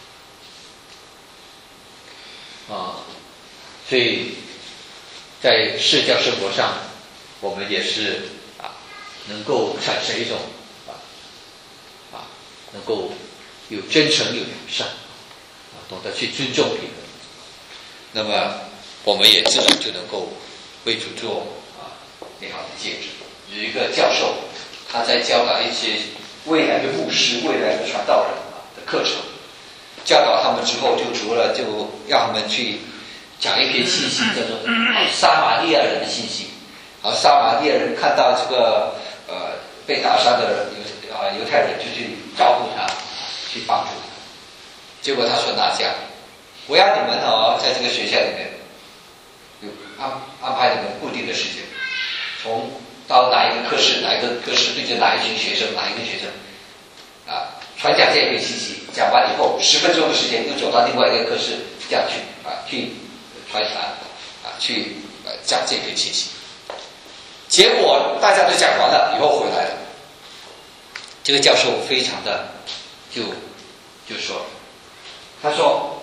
啊。所以在社交生活上，我们也是啊，能够产生一种啊啊，能够有真诚、有良善啊，懂得去尊重别人。那么我们也自然就能够为主做啊美好的见证。有一个教授，他在教导一些未来的牧师、未来的传道人啊的课程，教导他们之后，就除了就让他们去讲一篇信息，叫做撒玛利亚人的信息。然后撒玛利亚人看到这个呃被打杀的犹啊犹太人，就去照顾他，去帮助他。结果他说：“那这样，我要你们哦，在这个学校里面有安安排你们固定的时间，从到哪一个科室，哪一个科室对着哪一群学生，哪一个学生啊传讲这篇信息，讲完以后十分钟的时间又走到另外一个科室这样去啊去。”传传啊，去呃讲这篇信息，结果大家都讲完了以后回来了，这个教授非常的就就说，他说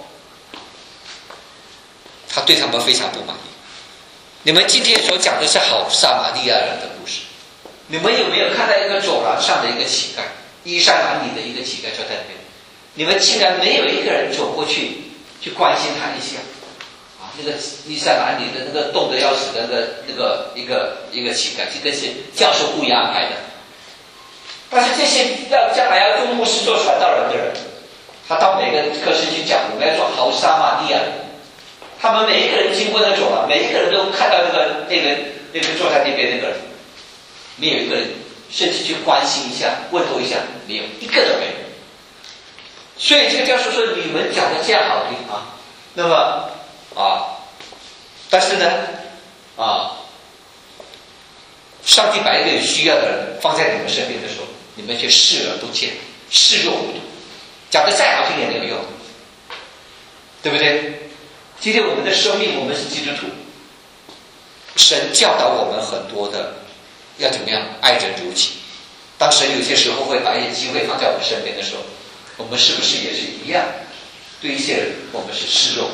他对他们非常不满意。你们今天所讲的是好撒玛利亚人的故事，你们有没有看到一个走廊上的一个乞丐，衣衫褴褛的一个乞丐坐在那边？你们竟然没有一个人走过去去关心他一下？那个衣衫褴褛的、那个冻得要死的、那个、那个一个一个乞丐，这个是教授故意安排的。但是这些要将来要做牧师、做传道人的人，他到每个科室去讲，我们要做好撒玛利亚人。他们每一个人经过那种啊，每一个人都看到那个那个那个坐在那边那个人，没有一个人甚至去关心一下、问候一下，没有一个都没有。所以这个教授说：“你们讲的这样好听啊，那么。”啊，但是呢，啊，上帝把一个有需要的人放在你们身边的时候，你们却视而不见，视若无睹，讲得再好听也没有用，对不对？今天我们的生命，我们是基督徒，神教导我们很多的，要怎么样爱人如己。当神有些时候会把一些机会放在我们身边的时候，我们是不是也是一样？对一些人，我们是视若无睹。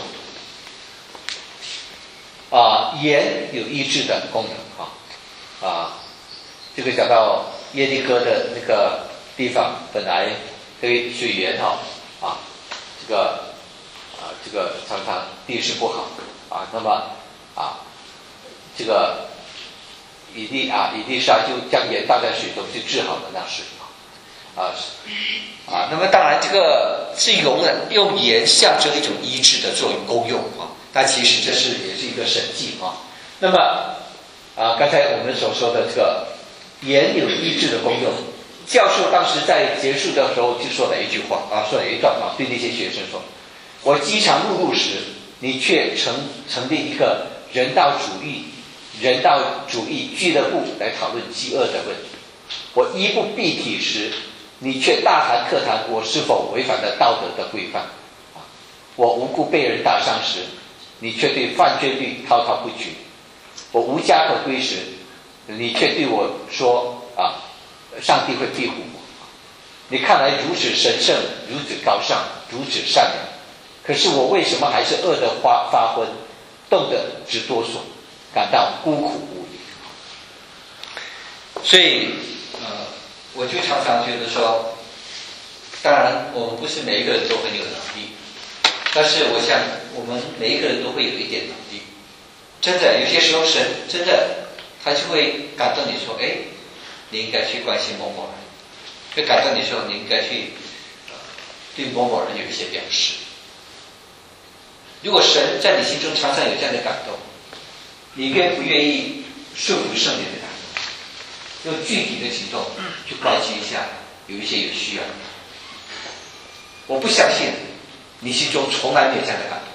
啊，盐有医治的功能啊，啊，这个讲到耶利哥的那个地方，本来这个水源哈啊，这个啊这个常常地势不好啊，那么啊这个以利啊以利沙就将盐倒在水中就治好了那水啊啊，那么当然这个是用用盐象征一种医治的作用功用啊。但其实这是也是一个神迹啊。那么啊，刚才我们所说的这个盐有医治的功用，教授当时在结束的时候就说了一句话啊，说了一段话，对那些学生说：“我饥肠辘辘时，你却成成立一个人道主义人道主义俱乐部来讨论饥饿的问题；我衣不蔽体时，你却大谈特谈我是否违反了道德的规范；啊，我无辜被人打伤时，你却对犯罪率滔滔不绝；我无家可归时，你却对我说啊，上帝会庇护我。你看来如此神圣，如此高尚，如此善良，可是我为什么还是饿得发发昏，冻得直哆嗦，感到孤苦无依？所以，呃，我就常常觉得说， 当然我们不是每一个人都很有能力，但是我想我们每一个人都会有一点能力。真的有些时候神真的他就会感动你说，哎，你应该去关心某某人，会感动你说你应该去对某某人有一些表示。如果神在你心中常常有这样的感动，你愿不愿意顺服圣灵的感动，用具体的行动去关心一下有一些有需要的？我不相信你心中从来没有这样的感动，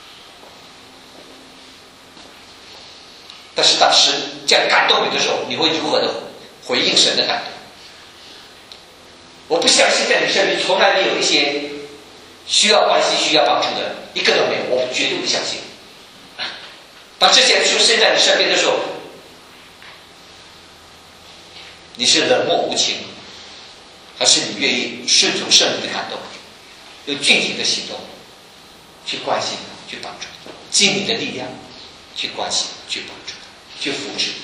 但是当时这样感动你的时候，你会如何的回应神的感动？我不相信在你身边从来没有一些需要关心、需要帮助的人，一个都没有，我绝对不相信。当这些人出现在你身边的时候，你是冷漠无情，还是你愿意顺从圣灵的感动，用具体的行动去关心他、去帮助他，尽你的力量去关心、去帮助他、去扶持？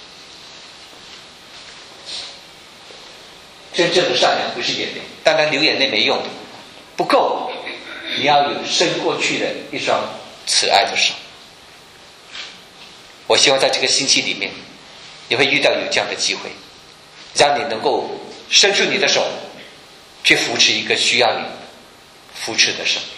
真正的善良不是眼泪，当然流眼泪没用，不够，你要有伸过去的一双慈爱的手。我希望在这个星期里面，你会遇到有这样的机会，让你能够伸出你的手，去扶持一个需要你扶持的生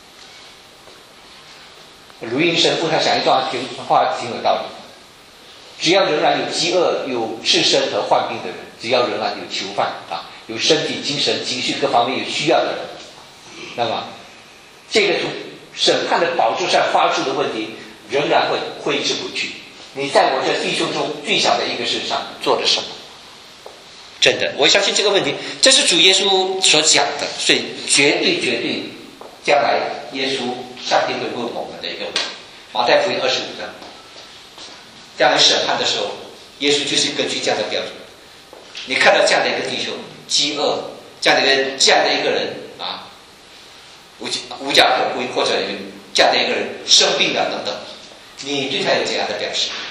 命。卢英神父他讲一段话挺有道理，只要仍然有饥饿、有赤身和患病的人，只要仍然有囚犯啊，有身体、精神、情绪各方面有需要的人，那么这个从审判的宝座上发出的问题仍然会挥之不去。你在我这弟兄中最小的一个事上做了什么？真的，我相信这个问题，这是主耶稣所讲的，所以绝对绝对，将来耶稣上帝会问我们的一个问题。马太福音二十五章，将来审判的时候，耶稣就是根据这样的标准。你看到这样的一个弟兄饥饿，这样的一个这样的一个人啊，无无家可归，或者有这样的一个人生病了等等，你对他有这样的表示？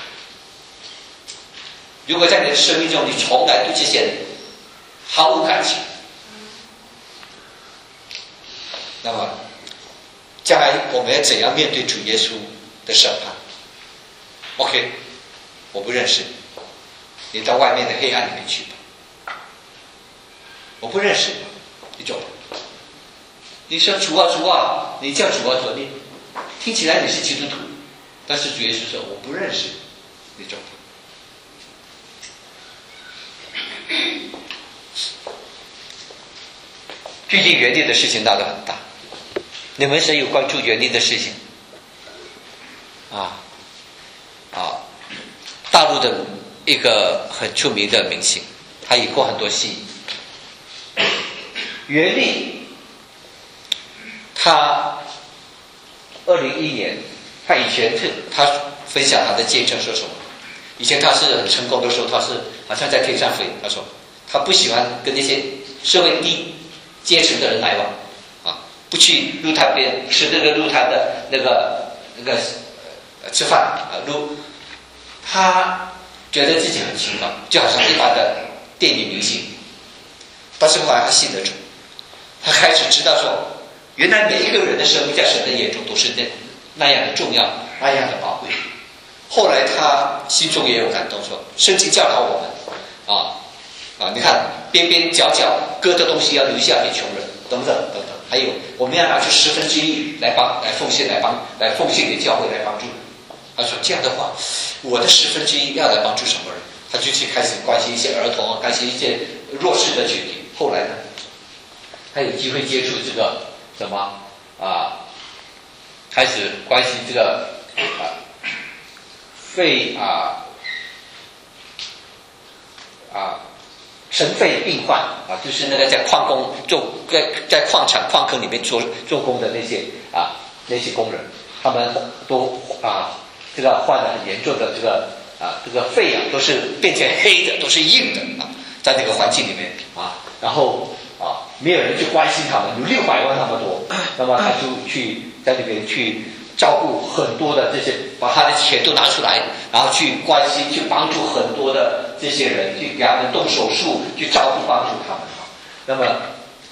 如果在你的生命中，你从来对这些人毫无感情，那么将来我们要怎样面对主耶稣的审判 ？OK， 我不认识你，你到外面的黑暗里面去吧。我不认识你，你走吧。你说主啊主啊，你叫主啊主，你听起来你是基督徒，但是主耶稣说我不认识你，你走吧。最近园林的事情闹得很大，你们谁有关注园林的事情？啊啊，大陆的一个很出名的明星，他演过很多戏。袁立，他二零一一年，他以前他分享他的见证说什么？以前他是很成功的时候，他是好像在天上飞。他说他不喜欢跟那些社会低阶层的人来往啊，不去路摊边吃那个路摊的那个那个、呃、吃饭啊路，他觉得自己很清高，就好像一般的电影明星。但是后来他信得主，他开始知道说，原来每一个人的生命在神的眼中都是那那样的重要，那样的宝贵。后来他心中也有感动，说圣经教导我们啊啊，你看边边角角割的东西要留下给穷人，等等等等，还有我们要拿出十分之一来帮来奉献来帮来奉献给教会来帮助人。他说这样的话，我的十分之一要来帮助什么人？他就去开始关心一些儿童，关心一些弱势的群体。后来呢，他有机会接触这个什么啊，开始关心这个啊。肺啊啊尘肺病患啊，就是那个在矿工做在在矿场矿坑里面做做工的那些啊那些工人，他们都啊这个患了很严重的这个啊这个肺啊都是变成黑的，都是硬的啊，在那个环境里面啊，然后啊没有人去关心他们，有六百万那么多，那么他就去在那边去。照顾很多的这些，把他的钱都拿出来，然后去关心、去帮助很多的这些人，去给他们动手术，去照顾、帮助他们。那么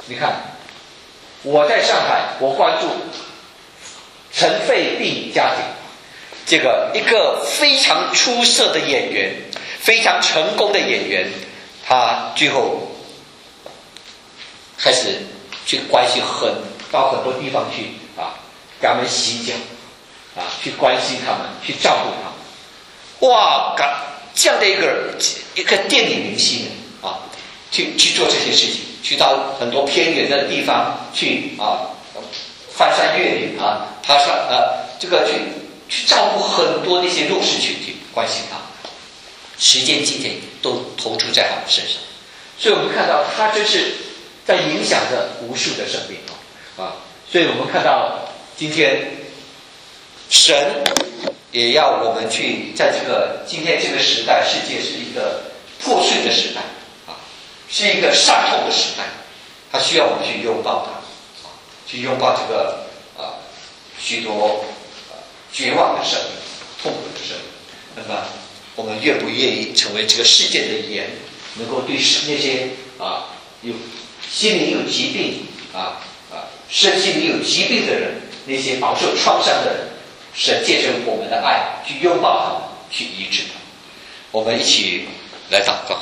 你看，我在上海，我关注陈肺病家庭，这个一个非常出色的演员，非常成功的演员，他最后开始去关心很到很多地方去啊，给他们洗脚啊，去关心他们，去照顾他们。哇，这样的一个一个电影明星啊，去去做这些事情，去到很多偏远的地方去啊，翻山越岭啊，爬山啊，这个去去照顾很多那些弱势群体，关心他们，时间金钱都投注在他们身上。所以我们看到他真是在影响着无数的生命啊！所以我们看到今天神也要我们去在这个今天这个时代，世界是一个破碎的时代啊，是一个伤痛的时代，他需要我们去拥抱它，啊，去拥抱这个啊许多啊绝望的生命、痛苦的生命。那么我们愿不愿意成为这个世界的盐，能够对那些啊有心灵有疾病啊啊身心灵有疾病的人，那些饱受创伤的人，神借着我们的爱去拥抱他们，去医治他们。我们一起来祷告。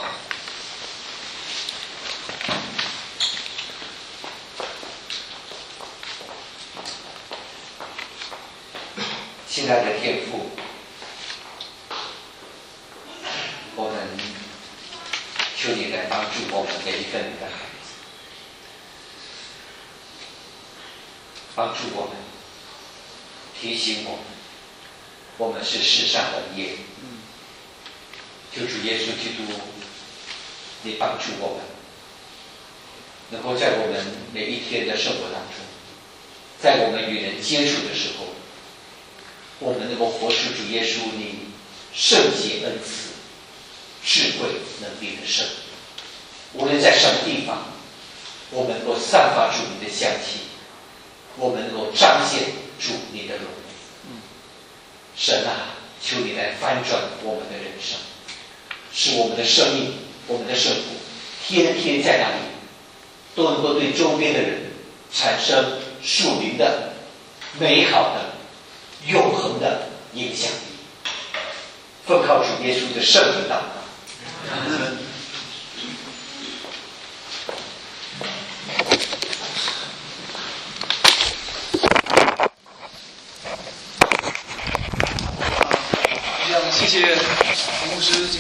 亲爱的天父，我们求你来帮助我们每一个你的孩子，帮助我们，提醒我们，我们是世上的盐。求主耶稣基督，你帮助我们，能够在我们每一天的生活当中，在我们与人接触的时候，我们能够活出主耶稣你圣洁恩慈、智慧能力的生命。无论在什么地方，我们能够散发出你的香气，我们能够彰显主你的荣耀。神啊，求你来翻转我们的人生，使我们的生命、我们的生活，天天在那里都能够对周边的人产生属灵的、美好的、永恒的影响力。奉靠主耶稣的圣名祷告。 谢谢牧师。